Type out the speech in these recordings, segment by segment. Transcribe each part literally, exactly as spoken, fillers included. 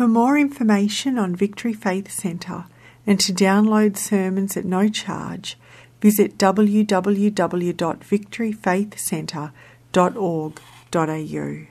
For more information on Victory Faith Centre and to download sermons at no charge, visit w w w dot victory faith centre dot org dot a u.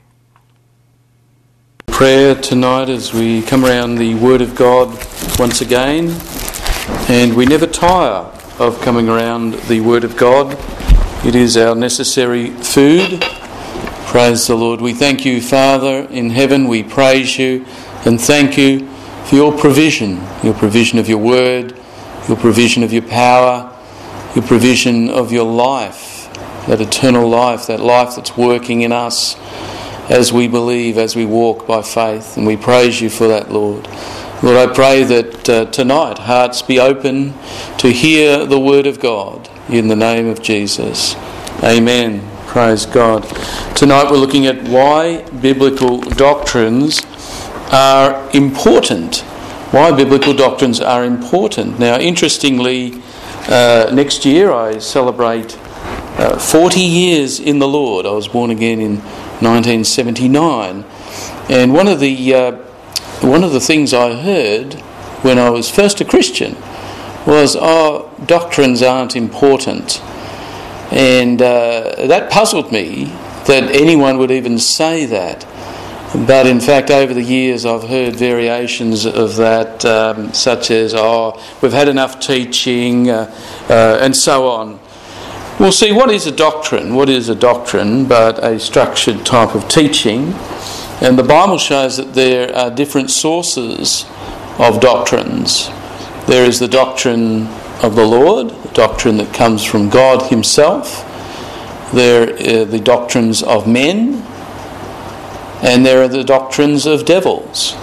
Prayer tonight as we come around the Word of God once again, and we never tire of coming around the Word of God. It is our necessary food. Praise the Lord. We thank you, Father in heaven. We praise you and thank you for your provision, your provision of your Word, your provision of your power, your provision of your life, that eternal life, that life that's working in us as we believe, as we walk by faith. And we praise you for that, Lord. Lord, I pray that uh, tonight hearts be open to hear the Word of God in the name of Jesus. Amen. Praise God. Tonight we're looking at why biblical doctrines are important. Why biblical doctrines are important. Now, interestingly, uh, next year I celebrate uh, forty years in the Lord. I was born again in nineteen seventy-nine, and one of the uh, one of the things I heard when I was first a Christian was, "Oh, doctrines aren't important," and uh, that puzzled me that anyone would even say that. But in fact, over the years, I've heard variations of that, um, such as, "Oh, we've had enough teaching," uh, uh, and so on. We'll see, what is a doctrine? What is a doctrine but a structured type of teaching? And the Bible shows that there are different sources of doctrines. There is the doctrine of the Lord, the doctrine that comes from God Himself. There are the doctrines of men, and there are the doctrines of devils.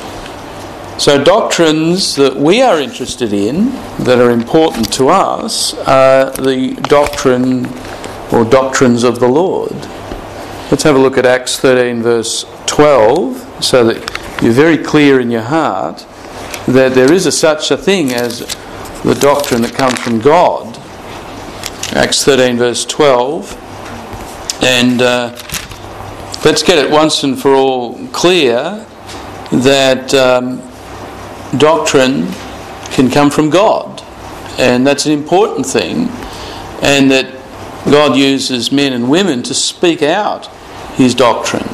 So doctrines that we are interested in, that are important to us, are the doctrine or doctrines of the Lord. Let's have a look at Acts thirteen verse twelve, so that you're very clear in your heart that there is a, such a thing as the doctrine that comes from God. Acts thirteen verse twelve, and uh, let's get it once and for all clear that um, doctrine can come from God, and that's an important thing, and that God uses men and women to speak out His doctrine.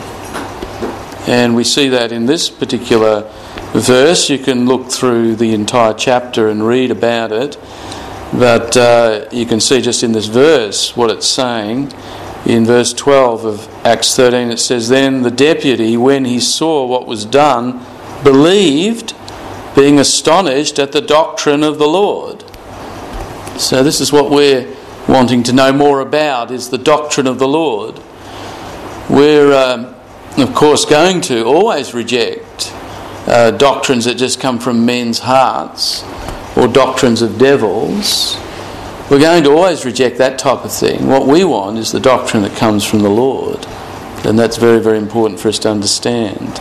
And we see that in this particular verse. You can look through the entire chapter and read about it, but uh, you can see just in this verse what it's saying. In verse twelve of Acts thirteen it says, "Then the deputy, when he saw what was done, believed, being astonished at the doctrine of the Lord." So this is what we're wanting to know more about, is the doctrine of the Lord. We're, um, of course, going to always reject uh, doctrines that just come from men's hearts or doctrines of devils. We're going to always reject that type of thing. What we want is the doctrine that comes from the Lord, and that's very, very important for us to understand.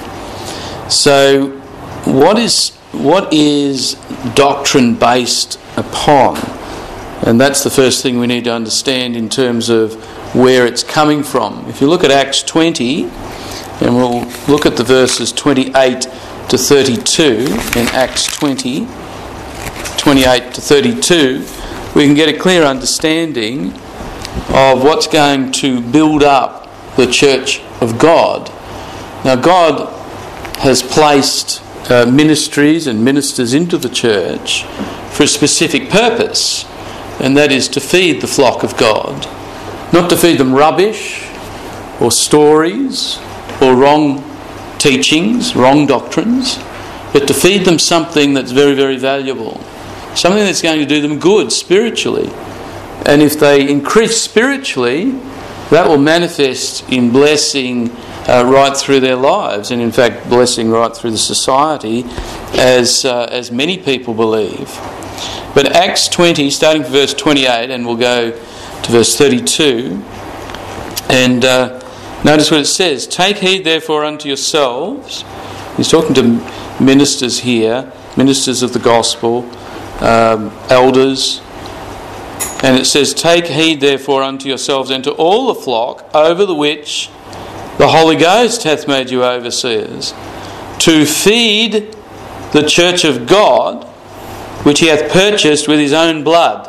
So, what is what is doctrine based upon? And that's the first thing we need to understand in terms of where it's coming from. If you look at Acts twenty, and we'll look at the verses twenty-eight to thirty-two in Acts twenty, twenty-eight to thirty-two, we can get a clear understanding of what's going to build up the church of God. Now, God has placed uh, ministries and ministers into the church for a specific purpose, and that is to feed the flock of God. Not to feed them rubbish or stories or wrong teachings, wrong doctrines, but to feed them something that's very, very valuable. Something that's going to do them good spiritually. And if they increase spiritually, that will manifest in blessing uh, right through their lives, and in fact blessing right through the society, as uh, as many people believe. But Acts twenty, starting from verse twenty-eight, and we'll go to verse thirty-two, and uh, notice what it says. "Take heed therefore unto yourselves." He's talking to ministers here, ministers of the gospel, um, elders, and it says, "Take heed therefore unto yourselves and to all the flock over the which the Holy Ghost hath made you overseers, to feed the church of God, which he hath purchased with his own blood.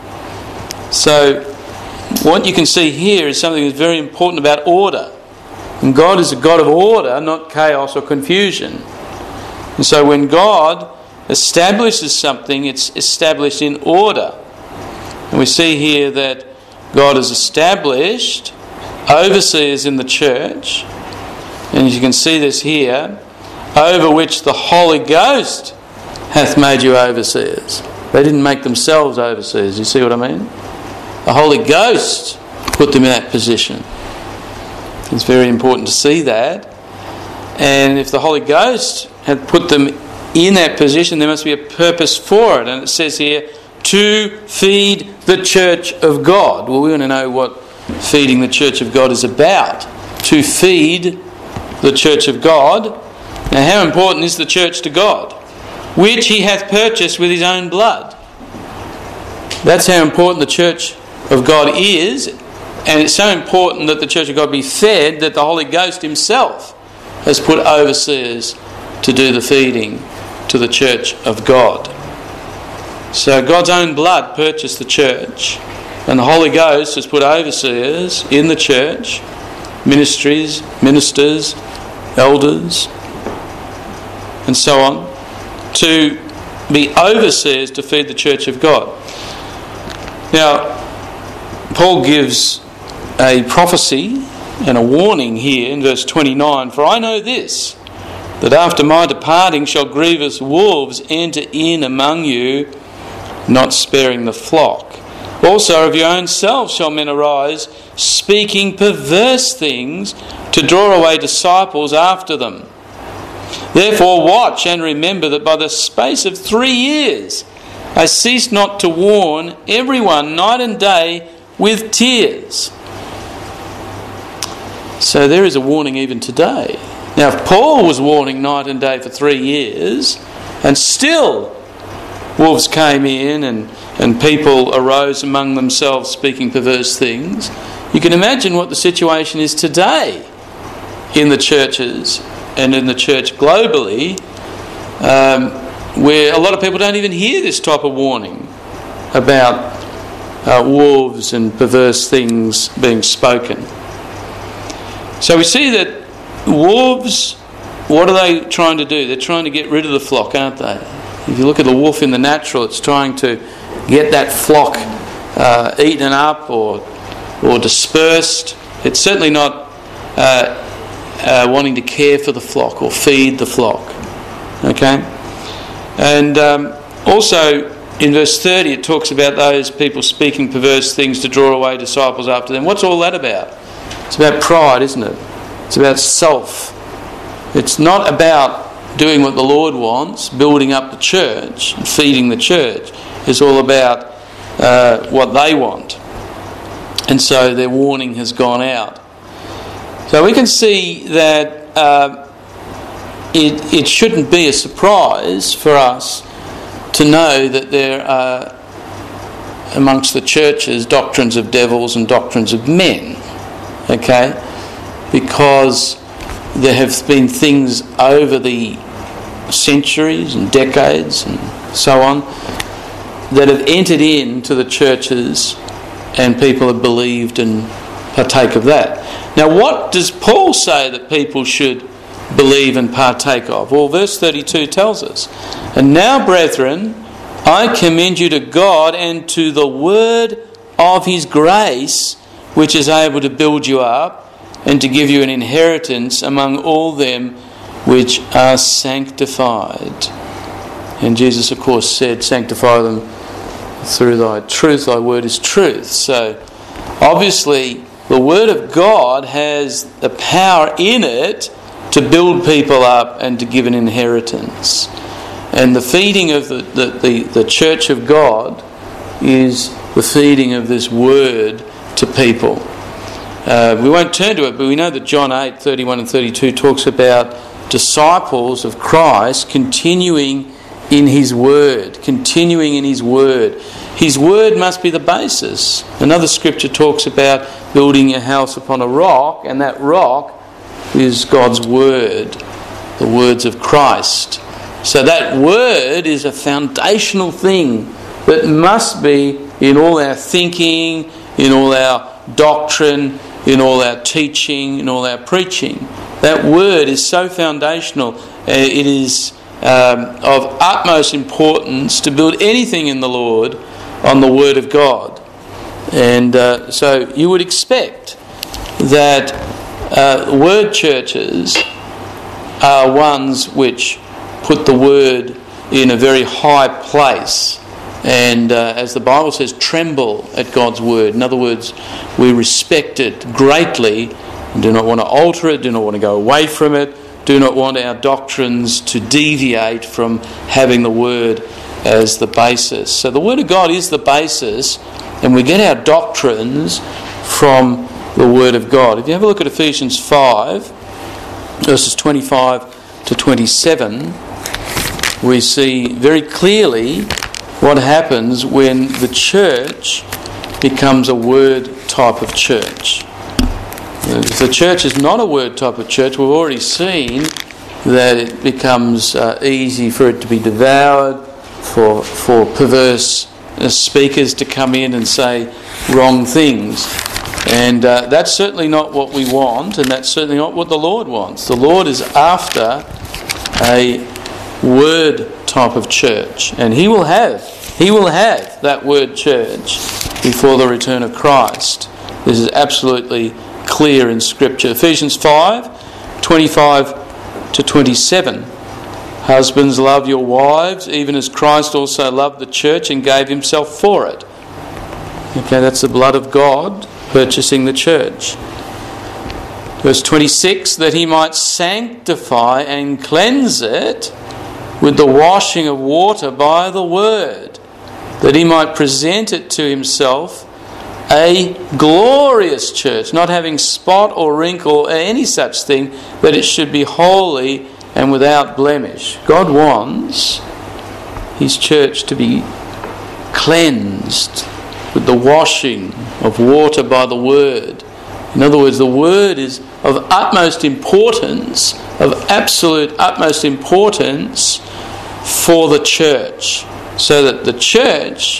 So what you can see here is something that's very important about order. And God is a God of order, not chaos or confusion. And so when God establishes something, it's established in order. And we see here that God has established overseers in the church, and you can see this here, over which the Holy Ghost hath made you overseers. They didn't make themselves overseers, you see what I mean? The Holy Ghost put them in that position. It's very important to see that. And if the Holy Ghost had put them in that position, there must be a purpose for it. And it says here, to feed the church of God. Well, we want to know what feeding the church of God is about. To feed the church of God. Now, how important is the church to God? Which he hath purchased with his own blood. That's how important the church of God is. And it's so important that the church of God be fed that the Holy Ghost himself has put overseers to do the feeding to the church of God. So God's own blood purchased the church, and the Holy Ghost has put overseers in the church, ministries, ministers, elders, and so on, to be overseers to feed the church of God. Now, Paul gives a prophecy and a warning here in verse twenty-nine. For I know this, that after my departing shall grievous wolves enter in among you, not sparing the flock. Also of your own selves shall men arise, speaking perverse things, to draw away disciples after them. Therefore watch and remember that by the space of three years I ceased not to warn everyone night and day with tears. So there is a warning even today. Now, if Paul was warning night and day for three years, and still wolves came in and, and people arose among themselves speaking perverse things, you can imagine what the situation is today in the churches and in the church globally, um, where a lot of people don't even hear this type of warning about uh, wolves and perverse things being spoken. So we see that wolves, what are they trying to do? They're trying to get rid of the flock, aren't they? If you look at the wolf in the natural, it's trying to get that flock uh, eaten up or or dispersed. It's certainly not uh, uh, wanting to care for the flock or feed the flock. Okay? And um, also in verse thirty it talks about those people speaking perverse things to draw away disciples after them. What's all that about? It's about pride, isn't it? It's about self. It's not about doing what the Lord wants, building up the church, and feeding the church. It's all about uh, what they want. And so their warning has gone out. So we can see that uh, it, it shouldn't be a surprise for us to know that there are amongst the churches doctrines of devils and doctrines of men. Okay? Because there have been things over the centuries and decades and so on that have entered into the churches, and people have believed and partake of that. Now, what does Paul say that people should believe and partake of? Well, verse thirty-two tells us, "And now, brethren, I commend you to God and to the word of his grace, which is able to build you up and to give you an inheritance among all them which are sanctified." And Jesus, of course, said, "Sanctify them through thy truth, thy word is truth." So, obviously, the word of God has the power in it to build people up and to give an inheritance. And the feeding of the, the, the, the church of God is the feeding of this word to people. Uh, we won't turn to it, but we know that John eight, thirty-one and thirty-two talks about disciples of Christ continuing in his word, continuing in his word. His word must be the basis. Another scripture talks about building a house upon a rock, and that rock is God's word. the words of Christ. So that word is a foundational thing that must be in all our thinking, in all our doctrine, in all our teaching, in all our preaching. That word is so foundational. It is um, of utmost importance to build anything in the Lord on the Word of God. And uh, so you would expect that uh, word churches are ones which put the Word in a very high place. And uh, as the Bible says, tremble at God's Word. In other words, we respect it greatly and do not want to alter it, do not want to go away from it, do not want our doctrines to deviate from having the Word as the basis. So the Word of God is the basis, and we get our doctrines from the Word of God. If you have a look at Ephesians five, verses twenty-five to twenty-seven, we see very clearly what happens when the church becomes a word type of church. If the church is not a word type of church, we've already seen that it becomes uh, easy for it to be devoured, for for perverse uh, speakers to come in and say wrong things. And uh, that's certainly not what we want, and that's certainly not what the Lord wants. The Lord is after a word type of church, and He will have He will have that word church before the return of Christ. This is absolutely clear in Scripture. Ephesians five, twenty-five to twenty-seven. Husbands, love your wives, even as Christ also loved the church and gave Himself for it. Okay, that's the blood of God purchasing the church. Verse twenty-six, that He might sanctify and cleanse it with the washing of water by the word, that He might present it to Himself a glorious church, not having spot or wrinkle or any such thing, that it should be holy and without blemish. God wants His church to be cleansed with the washing of water by the word. In other words, the word is of utmost importance, of absolute utmost importance for the church, so that the church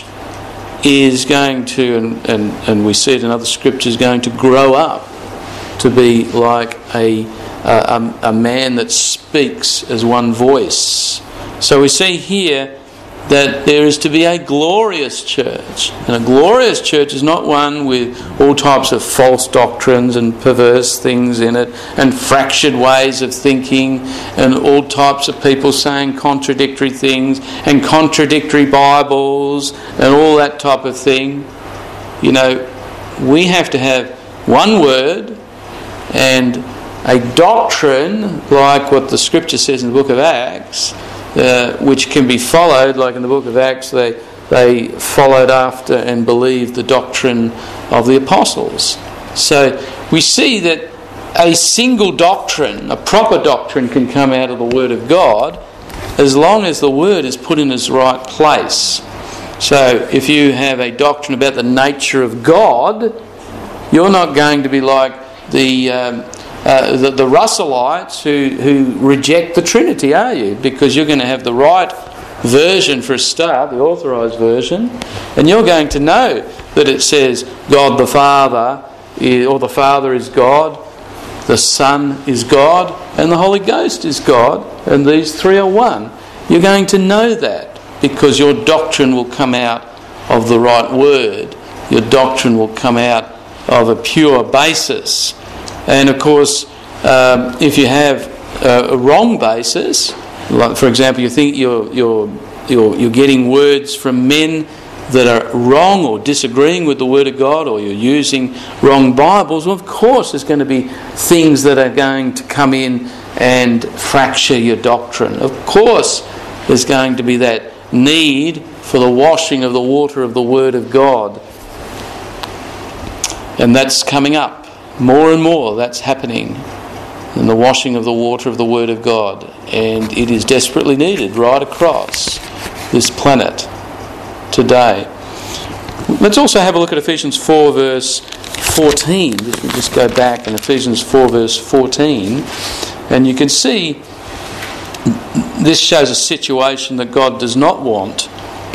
is going to, and, and, and we see it in other scriptures, going to grow up to be like a, a, a man that speaks as one voice. So we see here that there is to be a glorious church. And a glorious church is not one with all types of false doctrines and perverse things in it, and fractured ways of thinking, and all types of people saying contradictory things, and contradictory Bibles, and all that type of thing. You know, we have to have one word and a doctrine like what the Scripture says in the book of Acts, Uh, which can be followed, like in the book of Acts, they they followed after and believed the doctrine of the apostles. So we see that a single doctrine, a proper doctrine, can come out of the Word of God as long as the Word is put in its right place. So if you have a doctrine about the nature of God, you're not going to be like the um, Uh, the, the Russellites who, who reject the Trinity, are you? Because you're going to have the right version for a start, the authorised version, and you're going to know that it says God the Father, is, or the Father is God, the Son is God, and the Holy Ghost is God, and these three are one. You're going to know that because your doctrine will come out of the right word. Your doctrine will come out of a pure basis. And of course, um, if you have uh, a wrong basis, like for example, you think you're you're you're you're getting words from men that are wrong or disagreeing with the Word of God, or you're using wrong Bibles, well, of course, there's going to be things that are going to come in and fracture your doctrine. Of course, there's going to be that need for the washing of the water of the Word of God, and that's coming up. More and more that's happening in the washing of the water of the Word of God, and it is desperately needed right across this planet today. Let's also have a look at Ephesians four verse fourteen. If we just go back in Ephesians four verse fourteen, and you can see this shows a situation that God does not want.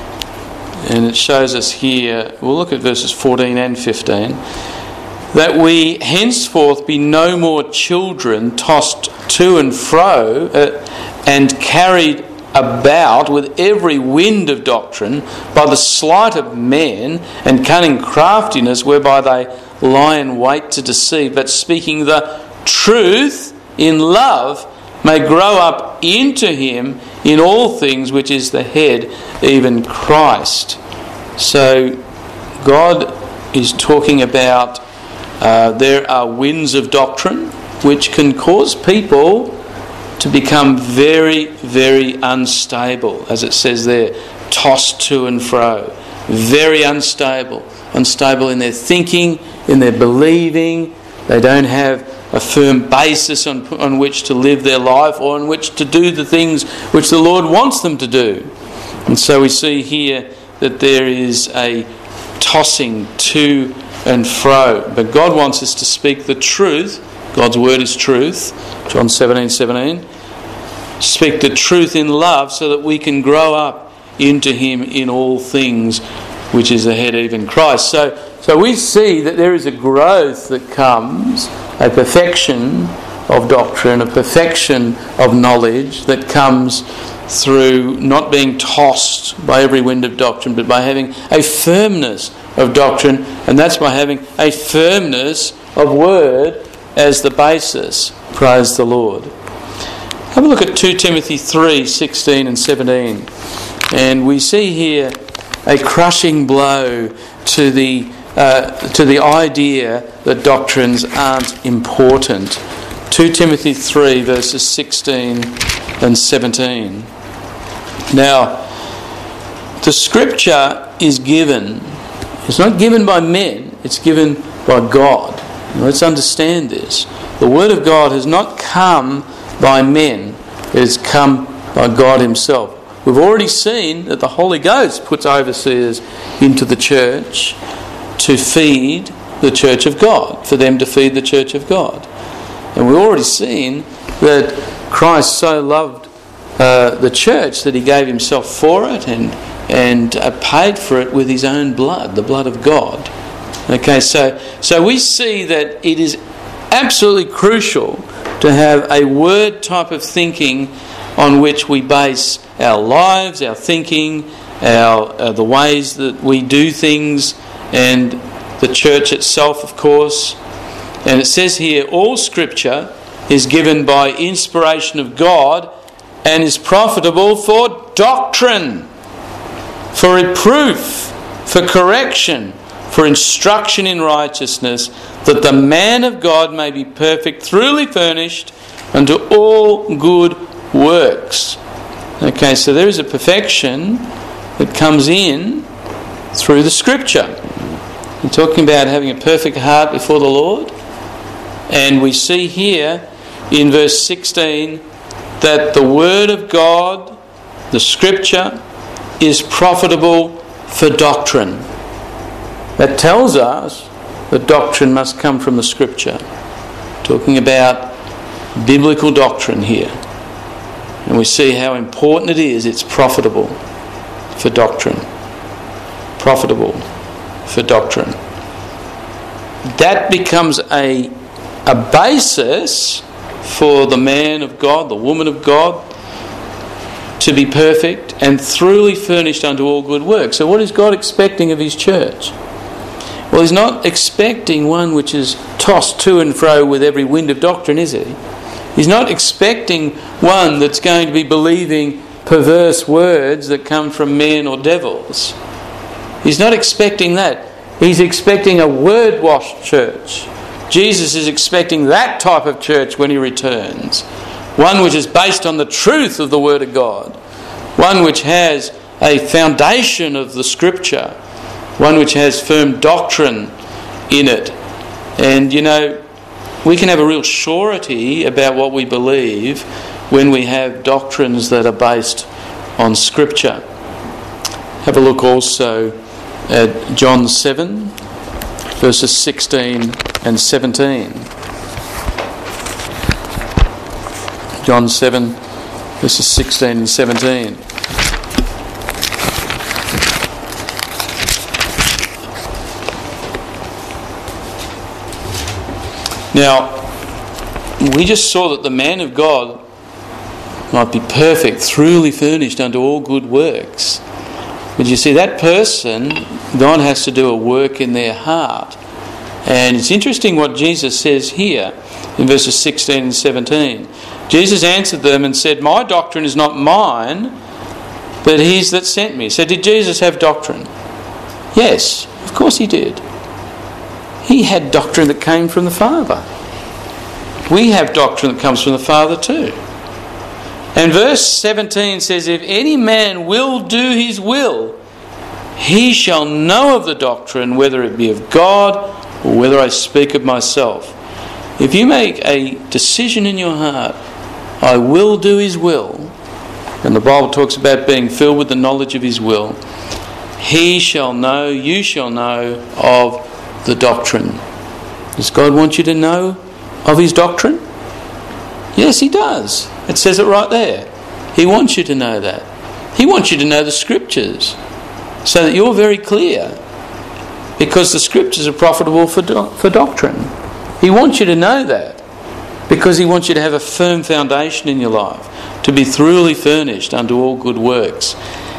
And it shows us here, we'll look at verses fourteen and fifteen, that we henceforth be no more children tossed to and fro uh, and carried about with every wind of doctrine by the sleight of men and cunning craftiness whereby they lie in wait to deceive, but speaking the truth in love may grow up into him in all things, which is the head, even Christ. So God is talking about uh, there are winds of doctrine which can cause people to become very, very unstable, as it says there, tossed to and fro, very unstable, unstable in their thinking, in their believing. They don't have a firm basis on, on which to live their life or on which to do the things which the Lord wants them to do. And so we see here that there is a tossing to and fro. But God wants us to speak the truth. God's word is truth. John seventeen seventeen. Speak the truth in love so that we can grow up into him in all things, which is the head, even Christ. So, so we see that there is a growth that comes, a perfection of doctrine, a perfection of knowledge that comes through not being tossed by every wind of doctrine, but by having a firmness of doctrine, and that's by having a firmness of word as the basis. Praise the Lord. Have a look at two Timothy three sixteen and seventeen, and we see here a crushing blow to the uh, to the idea that doctrines aren't important. two Timothy three verses sixteen and seventeen. Now, the scripture is given. It's not given by men, it's given by God. Let's understand this. The word of God has not come by men, it has come by God himself. We've already seen that the Holy Ghost puts overseers into the church to feed the church of God, for them to feed the church of God. And we've already seen that Christ so loved uh, the church that he gave himself for it and and uh, paid for it with his own blood, the blood of God. Okay, so so we see that it is absolutely crucial to have a word type of thinking on which we base our lives, our thinking, our uh, the ways that we do things, and the church itself, of course. And it says here, all scripture is given by inspiration of God and is profitable for doctrine, for reproof, for correction, for instruction in righteousness, that the man of God may be perfect, thoroughly furnished unto all good works. Okay, so there is a perfection that comes in through the scripture. We're talking about having a perfect heart before the Lord. And we see here in verse sixteen that the word of God, the scripture, is profitable for doctrine. That tells us that doctrine must come from the scripture. Talking about biblical doctrine here. And we see how important it is. It's profitable for doctrine. Profitable for doctrine. That becomes a, a basis for the man of God, the woman of God, to be perfect and thoroughly furnished unto all good works. So what is God expecting of his church? Well, he's not expecting one which is tossed to and fro with every wind of doctrine, is he? He's not expecting one that's going to be believing perverse words that come from men or devils. He's not expecting that. He's expecting a word-washed church. Jesus is expecting that type of church when he returns. One which is based on the truth of the Word of God. One which has a foundation of the Scripture. One which has firm doctrine in it. And, you know, we can have a real surety about what we believe when we have doctrines that are based on Scripture. Have a look also at John seven, verses sixteen and seventeen. John seven, verses sixteen and seventeen. Now, we just saw that the man of God might be perfect, truly furnished unto all good works. But you see, that person, God has to do a work in their heart. And it's interesting what Jesus says here in verses sixteen and seventeen. Jesus answered them and said, "My doctrine is not mine, but his that sent me." So did Jesus have doctrine? Yes, of course he did. He had doctrine that came from the Father. We have doctrine that comes from the Father too. And verse seventeen says, "If any man will do his will, he shall know of the doctrine, whether it be of God or whether I speak of myself." If you make a decision in your heart, I will do his will, and the Bible talks about being filled with the knowledge of his will, he shall know, you shall know of the doctrine. Does God want you to know of his doctrine? Yes, he does. It says it right there. He wants you to know that. He wants you to know the scriptures so that you're very clear, because the scriptures are profitable for do- for doctrine. He wants you to know that because he wants you to have a firm foundation in your life, to be thoroughly furnished unto all good works.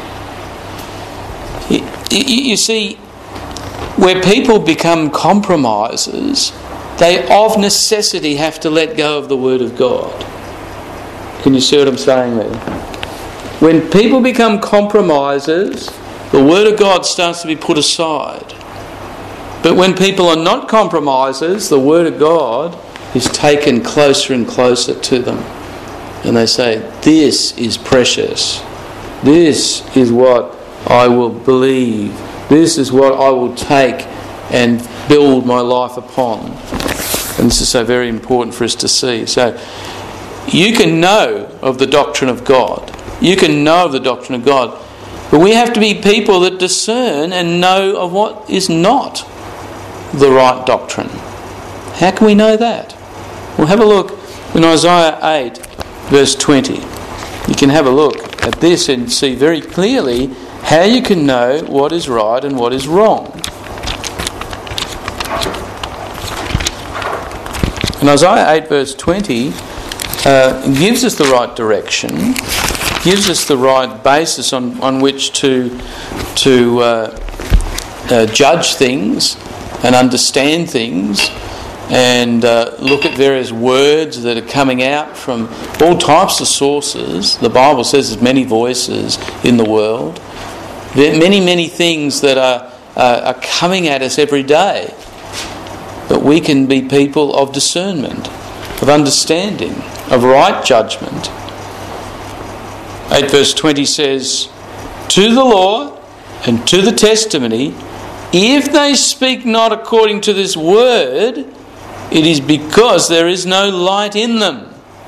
You, you, you see, where people become compromisers, they of necessity have to let go of the Word of God. Can you see what I'm saying there? When people become compromisers, the Word of God starts to be put aside. But when people are not compromisers, the Word of God is taken closer and closer to them. And they say, "This is precious. This is what I will believe. This is what I will take and build my life upon." And this is so very important for us to see. So you can know of the doctrine of God. You can know of the doctrine of God. But we have to be people that discern and know of what is not the right doctrine. How can we know that? Well, have a look in Isaiah eight, verse twenty. You can have a look at this and see very clearly how you can know what is right and what is wrong. And Isaiah eight, verse twenty uh, gives us the right direction, gives us the right basis on, on which to, to uh, uh, judge things and understand things, and uh, look at various words that are coming out from all types of sources. The Bible says there's many voices in the world. There are many, many things that are, uh, are coming at us every day. But we can be people of discernment, of understanding, of right judgment. eight verse twenty says, "To the law and to the testimony, if they speak not according to this word, it is because there is no light in them."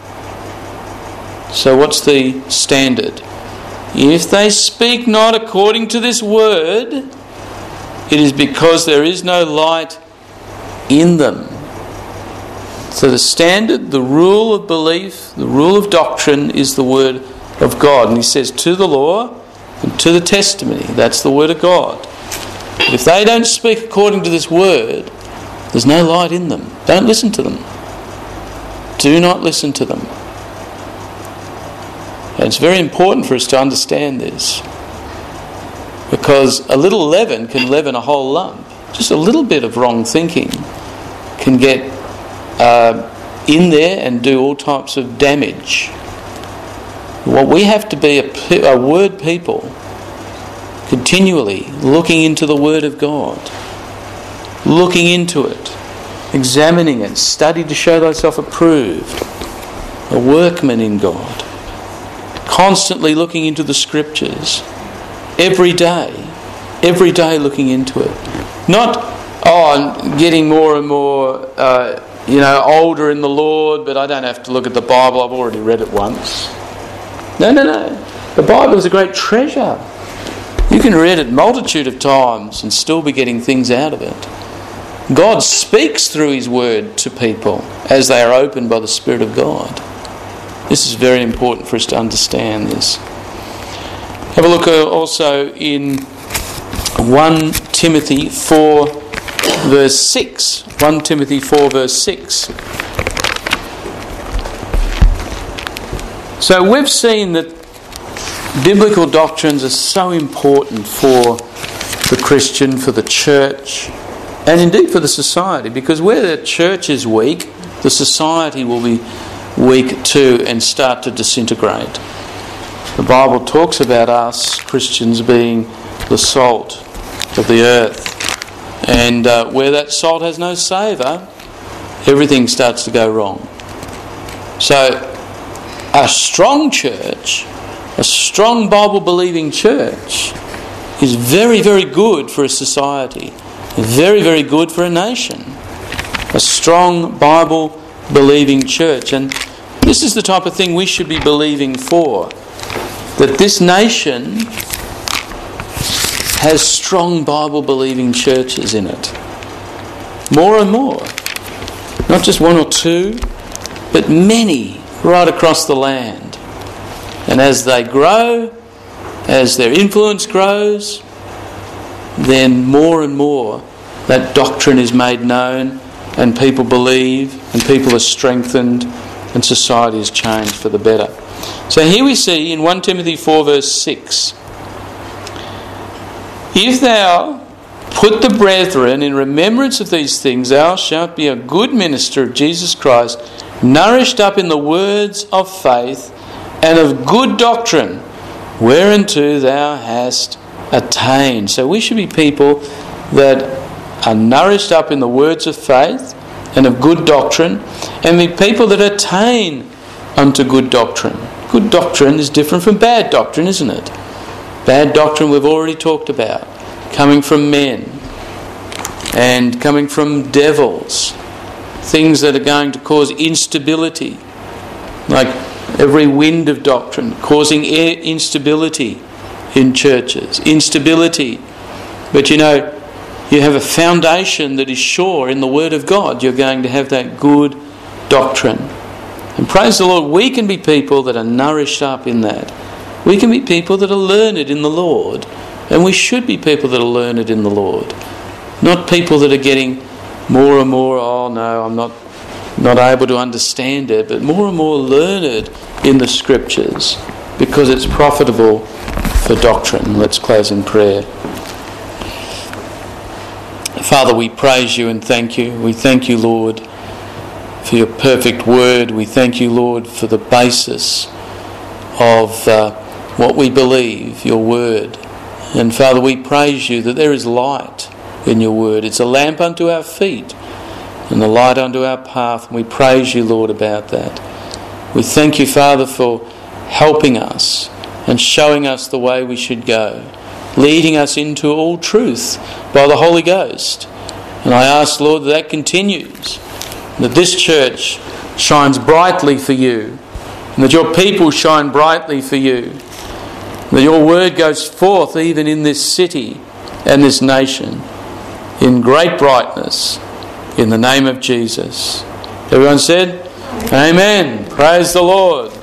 So what's the standard? If they speak not according to this word, it is because there is no light in them. So the standard, the rule of belief, the rule of doctrine is the word of God. And he says, to the law and to the testimony. That's the word of God. But if they don't speak according to this word, there's no light in them. Don't listen to them. Do not listen to them. And it's very important for us to understand this, because a little leaven can leaven a whole lump. Just a little bit of wrong thinking can get uh, in there and do all types of damage. Well, we have to be a, a word people, continually looking into the Word of God, looking into it, examining it, study to show thyself approved, a workman in God, constantly looking into the Scriptures, every day, every day looking into it. Not, oh, I'm getting more and more, uh, you know, older in the Lord, but I don't have to look at the Bible, I've already read it once. No, no, no. The Bible is a great treasure. You can read it a multitude of times and still be getting things out of it. God speaks through His Word to people as they are opened by the Spirit of God. This is very important for us to understand this. Have a look also in First Timothy four verse six. First Timothy four verse six. So we've seen that biblical doctrines are so important for the Christian, for the church, and indeed for the society, because where the church is weak, the society will be weak too and start to disintegrate. The Bible talks about us Christians being the salt of the earth, and uh, where that salt has no savour, everything starts to go wrong. So a strong church, a strong Bible-believing church, is very, very good for a society, very, very good for a nation. A strong Bible-believing church. And this is the type of thing we should be believing for. That this nation has strong Bible-believing churches in it. More and more. Not just one or two, but many right across the land. And as they grow, as their influence grows, then more and more that doctrine is made known, and people believe, and people are strengthened, and society is changed for the better. So here we see in First Timothy four verse six, if thou put the brethren in remembrance of these things, thou shalt be a good minister of Jesus Christ, nourished up in the words of faith and of good doctrine, whereunto thou hast attained. So we should be people that are nourished up in the words of faith and of good doctrine, and be people that attain unto good doctrine. Good doctrine is different from bad doctrine, isn't it? Bad doctrine we've already talked about, coming from men and coming from devils, things that are going to cause instability, like every wind of doctrine, causing instability in churches. Instability. But you know, you have a foundation that is sure in the Word of God. You're going to have that good doctrine. And praise the Lord, we can be people that are nourished up in that. We can be people that are learned in the Lord. And we should be people that are learned in the Lord. Not people that are getting more and more, oh no, I'm not not able to understand it, but more and more learned in the Scriptures, because it's profitable for doctrine. Let's close in prayer. Father, we praise you and thank you. We thank you, Lord, for your perfect word. We thank you, Lord, for the basis of uh, what we believe, your word. And Father, we praise you that there is light in your word. It's a lamp unto our feet and the light unto our path. And we praise you, Lord, about that. We thank you, Father, for helping us and showing us the way we should go, leading us into all truth by the Holy Ghost. And I ask, Lord, that that continues, that this church shines brightly for you, and that your people shine brightly for you, that your word goes forth even in this city and this nation in great brightness, in the name of Jesus. Everyone said, Amen. Praise the Lord.